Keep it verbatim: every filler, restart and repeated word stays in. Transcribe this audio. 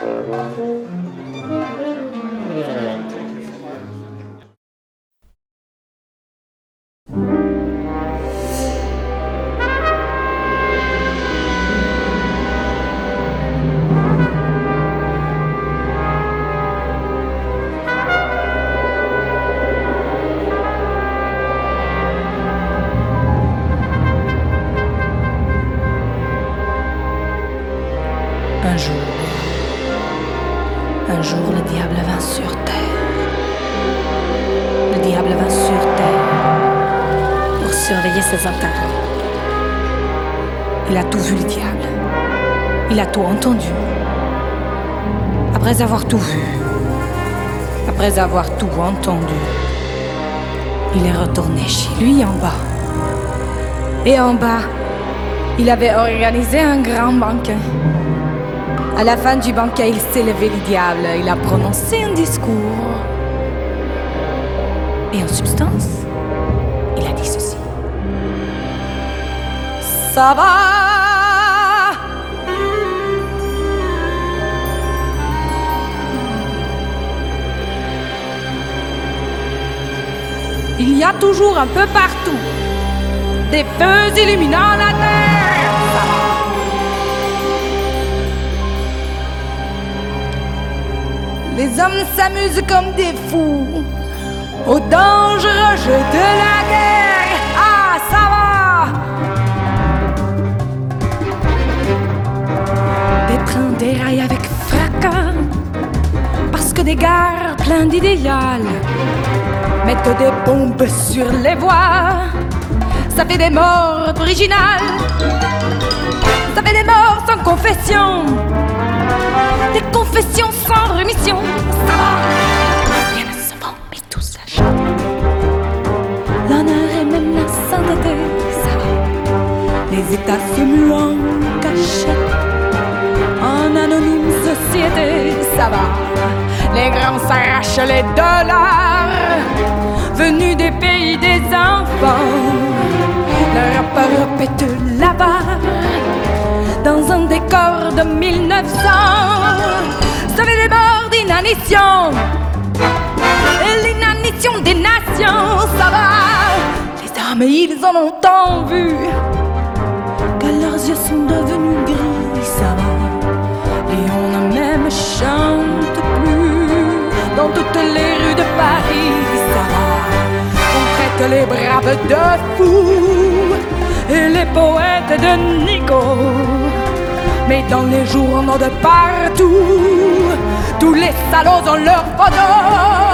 Un jour, un jour, le diable vint sur terre. Le diable vint sur terre pour surveiller ses intérêts. Il a tout vu, le diable. Il a tout entendu. Après avoir tout vu, après avoir tout entendu, il est retourné chez lui en bas. Et en bas, il avait organisé un grand banquet. À la fin du banquet, il s'est levé, le diable. Il a prononcé un discours. Et en substance, il a dit ceci. Ça va! Il y a toujours un peu partout des feux illuminant la terre. Ça va. Les hommes s'amusent comme des fous au dangereux jeu de la guerre. Ah, ça va! Des trains déraillent avec fracas parce que des gares pleines d'idéal mettent des bombes sur les voies. Ça fait des morts originales. Ça fait des morts sans confession. Des confessions sans rémission. Ça va. Rien ne se vend, mais tout s'achète. L'honneur et même la sainteté. Ça va. Les États se muent en cachette. En anonyme société. Ça va. Les grands s'arrachent les dollars venus des pays des enfants. Le rappeur pète la barre dans un décor de mille neuf cents. Ça fait des morts d'inanition et l'inanition des nations. Ça va. Les hommes, ils en ont tant vu que leurs yeux sont devenus gris. Ça va. Et on ne même chante plus dans toutes les rues de Paris. Ça va. On traite les braves de fous et les poètes de Nico. Mais dans les journaux de partout, tous les salauds ont leur photo.